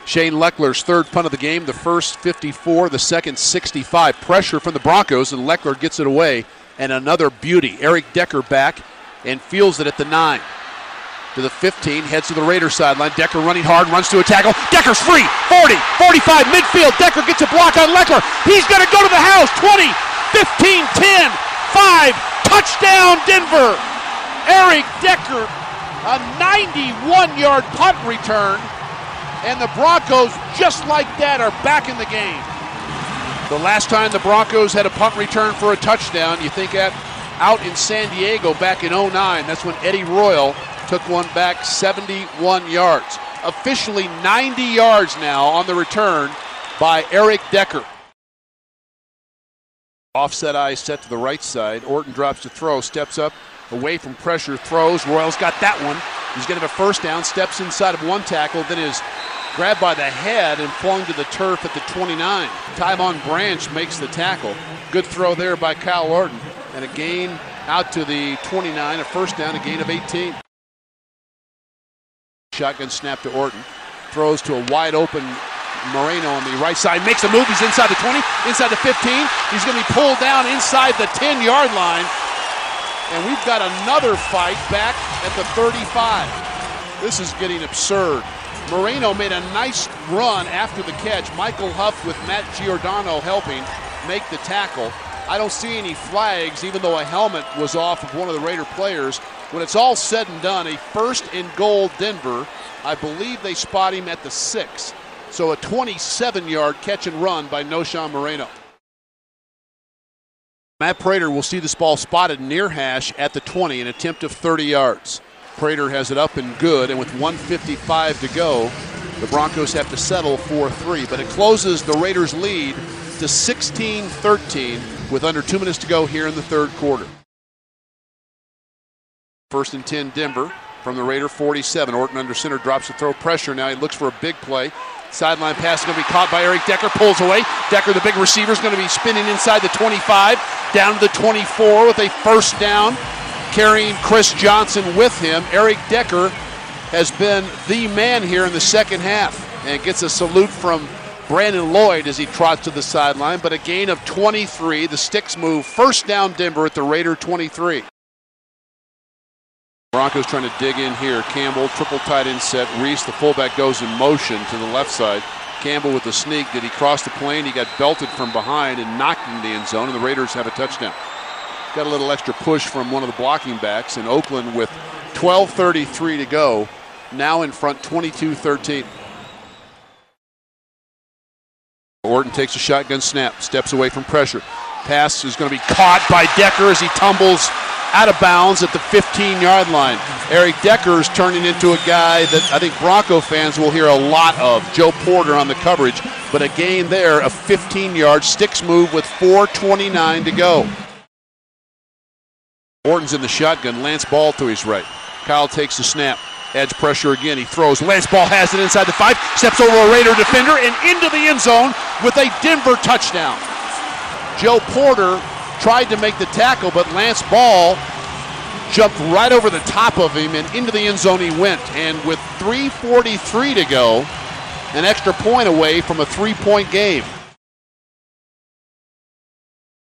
Shane Leckler's third punt of the game, the first 54, the second 65. Pressure from the Broncos, and Leckler gets it away. And another beauty. Eric Decker back and fields it at the 9. To the 15, heads to the Raiders sideline. Decker running hard, runs to a tackle. Decker's free, 40, 45, midfield. Decker gets a block on Leckler. He's going to go to the house, 20, 15, 10, 5, touchdown Denver. Eric Decker, a 91-yard punt return. And the Broncos, just like that, are back in the game. The last time the Broncos had a punt return for a touchdown, you think out in San Diego back in 09. That's when Eddie Royal took one back 71 yards. Officially 90 yards now on the return by Eric Decker. Offset eye set to the right side. Orton drops to throw, steps up, away from pressure, throws. Royal's got that one. He's going to have a first down, steps inside of one tackle, then is grabbed by the head and flung to the turf at the 29. Tyvon Branch makes the tackle. Good throw there by Kyle Orton. And a gain out to the 29, a first down, a gain of 18. Shotgun snap to Orton. Throws to a wide open Moreno on the right side. Makes a move. He's inside the 20, inside the 15. He's going to be pulled down inside the 10-yard line. And we've got another fight back at the 35. This is getting absurd. Moreno made a nice run after the catch. Michael Huff with Matt Giordano helping make the tackle. I don't see any flags, even though a helmet was off of one of the Raider players. When it's all said and done, a first and goal Denver. I believe they spot him at the 6. So a 27-yard catch and run by Noshawn Moreno. Matt Prater will see this ball spotted near hash at the 20, an attempt of 30 yards. Prater has it up and good, and with 1:55 to go, the Broncos have to settle for 3. But it closes the Raiders' lead to 16-13 with under 2 minutes to go here in the third quarter. First and 10 Denver from the Raider 47. Orton under center, drops the throw, pressure now. He looks for a big play. Sideline pass is going to be caught by Eric Decker, pulls away. Decker, the big receiver, is going to be spinning inside the 25, down to the 24 with a first down. Carrying Chris Johnson with him. Eric Decker has been the man here in the second half and gets a salute from Brandon Lloyd as he trots to the sideline, but a gain of 23. The sticks move. First down Denver at the Raider 23. Broncos trying to dig in here. Campbell, triple tight end set. Reese, the fullback, goes in motion to the left side. Campbell with the sneak. Did he cross the plane? He got belted from behind and knocked into the end zone, and the Raiders have a touchdown. Got a little extra push from one of the blocking backs, and Oakland with 12:33 to go, now in front 22-13. Orton takes a shotgun snap, steps away from pressure. Pass is going to be caught by Decker as he tumbles out of bounds at the 15-yard line. Eric Decker's turning into a guy that I think Bronco fans will hear a lot of. Joe Porter on the coverage, but a gain there of 15 yards. Sticks move with 4:29 to go. Orton's in the shotgun. Lance Ball to his right. Kyle takes the snap. Edge pressure again. He throws. Lance Ball has it inside the 5. Steps over a Raider defender and into the end zone with a Denver touchdown. Joe Porter tried to make the tackle, but Lance Ball jumped right over the top of him and into the end zone he went. And with 3:43 to go, an extra point away from a 3-point game.